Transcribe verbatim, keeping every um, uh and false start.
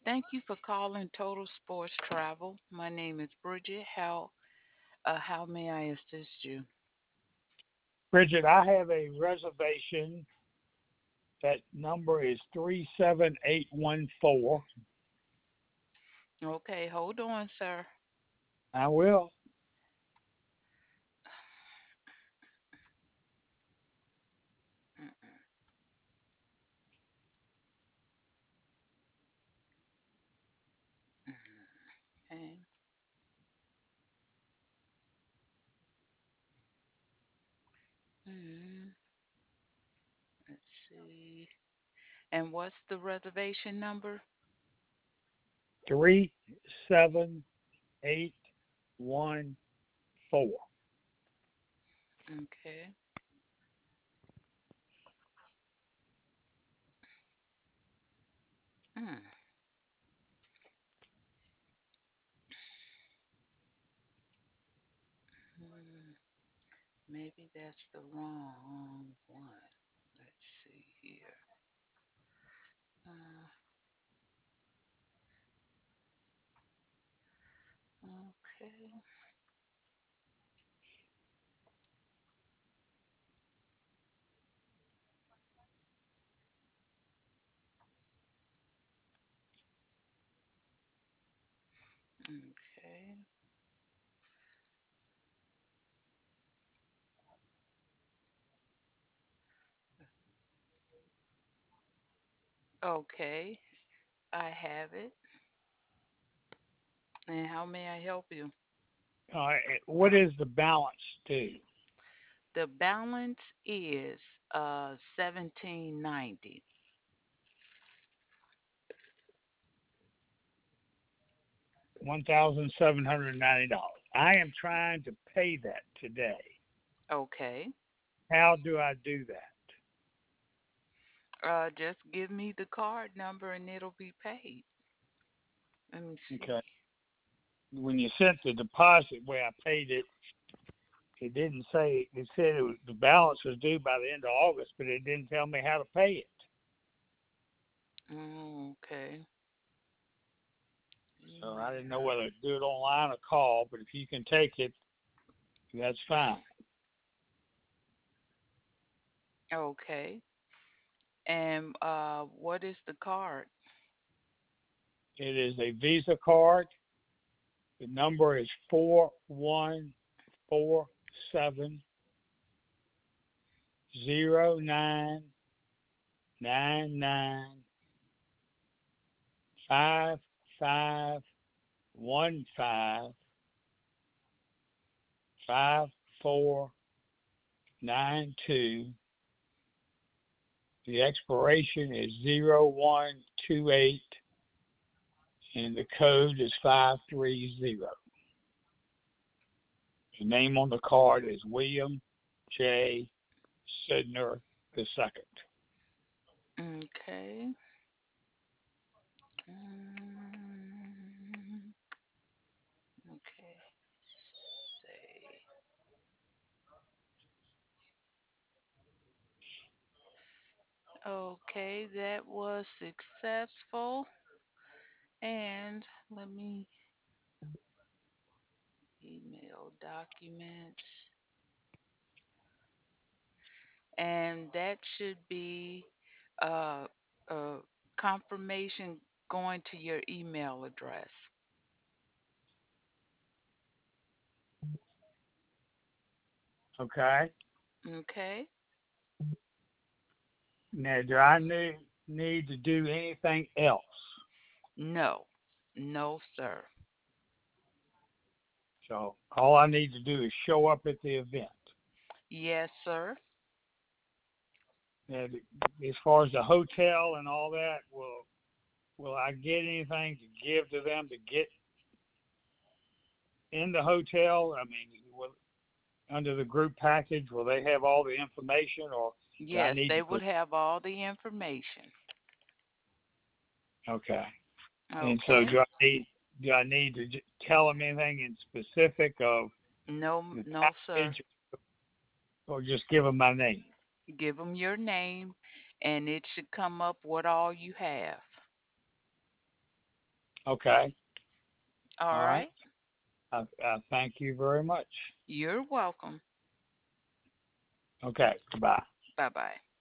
Thank you for calling Total Sports Travel. My name is Bridget. How uh, how may I assist you? Bridget, I have a reservation. That number is three seven eight one four. Okay, hold on, sir. I will. Okay. Hmm, let's see. And what's the reservation number? three seven eight one four. Okay. Hmm. hmm, Maybe that's the wrong one. Let's see here. Uh, okay. Okay. Okay. I have it. And how may I help you? Uh, what is the balance to? The balance is uh seventeen ninety. one thousand seven hundred ninety dollars. I am trying to pay that today. Okay. How do I do that? Uh just give me the card number and it'll be paid. Let me Okay. see. When you sent the deposit where I paid it, it didn't say, it said it was, the balance was due by the end of August, but it didn't tell me how to pay it. Mm, okay. So I didn't know Email. whether to do it online or call, but if you can take it, that's fine. Okay. And uh what is the card? It is a Visa card. The number is four one four seven zero nine nine nine five five one five five four nine two. The expiration is zero one two eight, and the code is five three zero. The name on the card is William J. Sidner the second. Okay. Mm, okay. Say. Okay, that was successful. And let me email documents. And that should be uh, a confirmation going to your email address. Okay. Okay? Now, do I need, need to do anything else? No, no, sir. So all I need to do is show up at the event. Yes, sir. And as far as the hotel and all that, will will I get anything to give to them to get in the hotel? I mean, will, under the group package, will they have all the information, or do I Yes, need they to would put? have all the information. Okay. And so, Okay. do I need do I need to tell them anything in specific of No, the no, sir. package, or just give them my name? Give them your name and it should come up what all you have. Okay. All All right. right. I, I thank you very much. You're welcome. Okay. Bye. Bye bye.